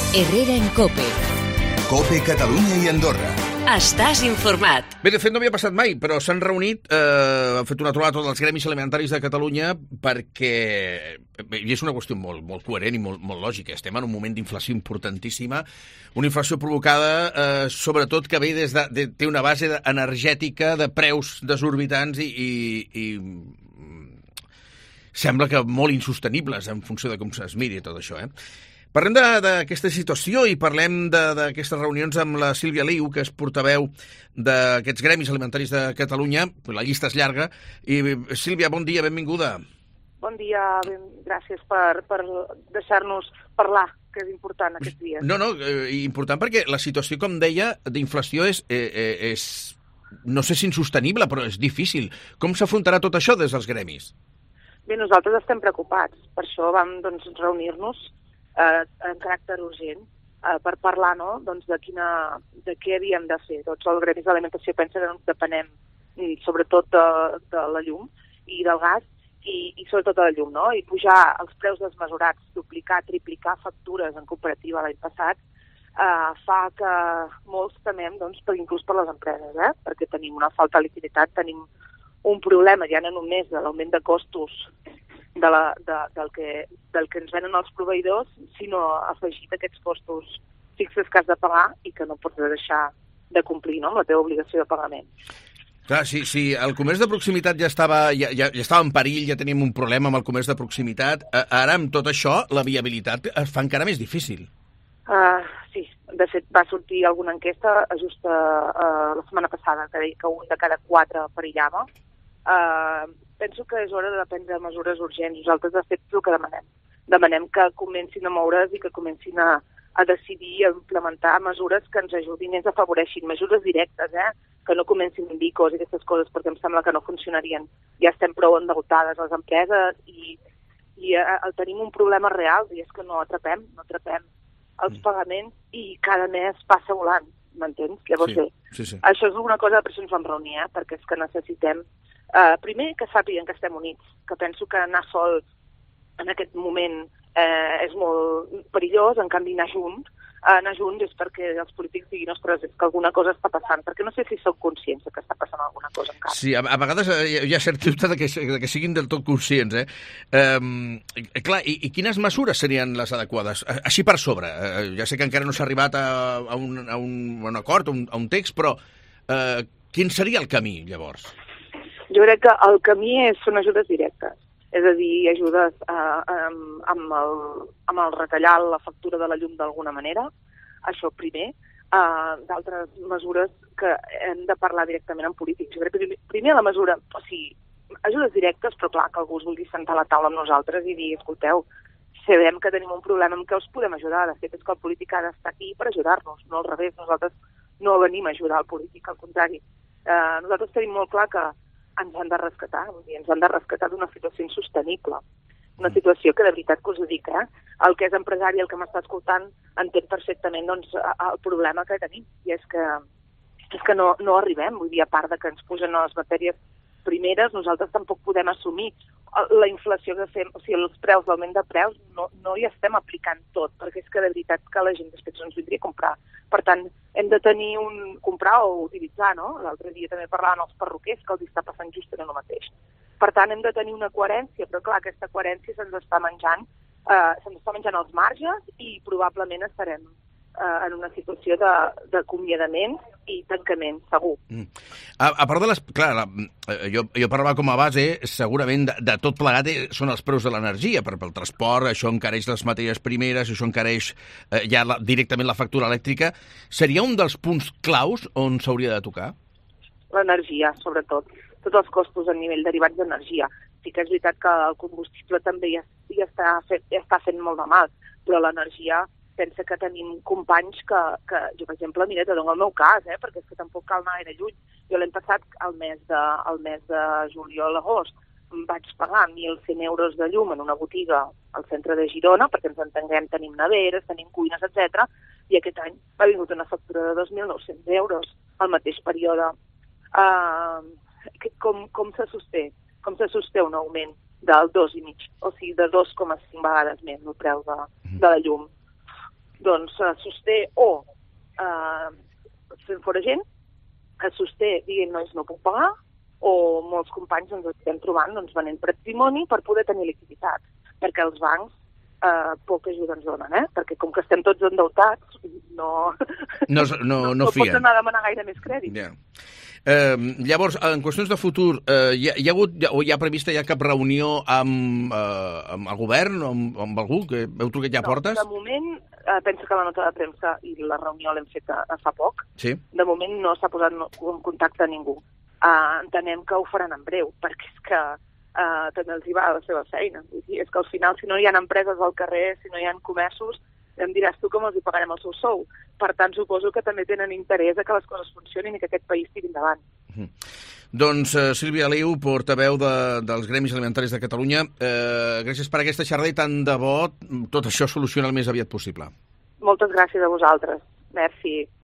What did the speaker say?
Herrera en COPE. COPE Catalunya i Andorra. Estàs informat. Bé, de fet no havia passat mai, però s'han reunit, han fet una trobada tots els gremis alimentaris de Catalunya perquè, i és una qüestió molt coherent i molt lògica, estem en un moment d'inflació importantíssima, una inflació provocada sobretot que ve té una base energètica de preus desorbitants i sembla que molt insostenibles en funció de com es miri tot això, Parlem d'aquesta situació i parlem d'aquestes reunions amb la Sílvia Liu, que és portaveu d'aquests gremis alimentaris de Catalunya. La llista és llarga. I Sílvia, bon dia, benvinguda. Bon dia, gràcies per deixar-nos parlar, que és important aquests dies. No, important perquè la situació, com deia, d'inflació és no sé si insostenible, però és difícil. Com s'afrontarà tot això des dels gremis? Bé, nosaltres estem preocupats. Per això vam reunir-nos en caràcter urgent per parlar de què havíem de fer. Tots els gremis d'alimentació pensen que depenem sobretot de la llum i del gas i sobretot de la llum, I pujar els preus desmesurats, duplicar, triplicar factures en comparativa l'any passat fa que molts temem, inclús per les empreses, perquè tenim una falta de liquiditat, tenim un problema ja no només de l'augment de costos del que ens venen els proveïdors, sinó afegit aquests costos fixes que has de pagar i que no pots deixar de complir amb la teva obligació de pagament. Clar, si el comerç de proximitat ja estava en perill, ja teníem un problema amb el comerç de proximitat, ara amb tot això la viabilitat es fa encara més difícil. Sí, de fet va sortir alguna enquesta just la setmana passada que deia que un de cada 4 perillava. Penso que és hora de prendre mesures urgents. Nosaltres, de fet, el que demanem. Demanem que comencin a moure's i que comencin a decidir i a implementar mesures que ens ajudin i ens afavoreixin, mesures directes, que no comencin amb bicos i aquestes coses, perquè em sembla que no funcionarien. Ja estem prou endeutades les empreses i tenim un problema real, i és que no atrapem els pagaments i cada mes passa volant, m'entens? Llavors, sí. Això és una cosa, per això ens vam reunir, perquè és que necessitem primer, que sàpiguen que estem units, que penso que anar sols en aquest moment és molt perillós, en canvi anar junts és perquè els polítics diguin, ostres, és que alguna cosa està passant, perquè no sé si sou conscients de que està passant alguna cosa encara. Sí, a vegades hi ha cert dubte de que siguin del tot conscients, Clar, i quines mesures serien les adequades? Així per sobre, ja sé que encara no s'ha arribat a un acord, a un text, però quin seria el camí, llavors? Jo crec que el camí són ajudes directes, és a dir, ajudes amb el retallar la factura de la llum d'alguna manera, això primer, d'altres mesures que hem de parlar directament amb polítics. Jo crec que primer la mesura, o sigui, ajudes directes, però clar, que algú es vulgui sentar a la taula amb nosaltres i dir, escolteu, sabem que tenim un problema en què us podem ajudar, de fet és que el polític ha d'estar aquí per ajudar-nos, no al revés, nosaltres no venim a ajudar el polític, al contrari. Nosaltres tenim molt clar que ens han de rescatar, ens han de rescatar d'una situació insostenible, una situació que de veritat que us ho dic, el que és empresari, el que m'està escoltant, entén perfectament el problema que tenim, i és que no arribem, vull dir, a part de que ens pugen les matèries primeres, nosaltres tampoc podem assumir la inflació que fem, o sigui, els preus, l'augment de preus, no hi estem aplicant tot, perquè és que de veritat que la gent després ens vindria a comprar. Per tant, hem de tenir comprar o utilitzar, L'altre dia també parlaven els perruquers, que els està passant justament el mateix. Per tant, hem de tenir una coherència, però clar, aquesta coherència se'ns està menjant els marges i probablement estarem en una situació d'acomiadament i tancament, segur. A part de les... Clar, jo parlava com a base, segurament de tot plegat són els preus de l'energia, pel transport, això encareix les matèries primeres, això encareix ja directament la factura elèctrica. Seria un dels punts claus on s'hauria de tocar? L'energia, sobretot. Tots els costos a nivell derivats d'energia. Sí que és veritat que el combustible també ja està fent molt de mal, però l'energia... Pensa que tenim companys que jo, per exemple, mira, te dono el meu cas, perquè és que tampoc cal anar gaire lluny. Jo l'any passat, al mes de juliol-agost, vaig pagar 1.100 euros de llum en una botiga al centre de Girona, perquè ens entenguem, tenim neveres, tenim cuines, etc. I aquest any m'ha vingut una factura de 2.900 euros al mateix període. Com se sosté? Com se sosté un augment del 2,5, o sigui, de 2,5 vegades més el preu de la llum? doncs sosté o fent fora gent, sosté dient no puc pagar, o molts companys ens estem trobant venent patrimoni per poder tenir liquiditat, perquè els bancs poca ajuda ens donen, perquè com que estem tots endeutats, no fien. Pots anar a demanar gaire més crèdit. Yeah. Llavors, en qüestions de futur, hi ha hagut o hi ha prevista cap reunió amb el govern o amb algú? Que heu trucat ja a portes? De moment, penso que la nota de premsa i la reunió l'hem fet fa poc. Sí. De moment no s'ha posat en contacte a ningú. Entenem que ho faran en breu, perquè és que també els hi va la seva feina. És que al final, si no hi ha empreses al carrer, si no hi ha comerços, em diràs tu com els hi pagarem el seu sou. Per tant, suposo que també tenen interès que les coses funcionin i que aquest país tiri endavant. Doncs Sílvia Aliu, portaveu dels Gremis Alimentaris de Catalunya, gràcies per aquesta xerrada i tant de bo tot això soluciona el més aviat possible. Moltes gràcies a vosaltres. Merci.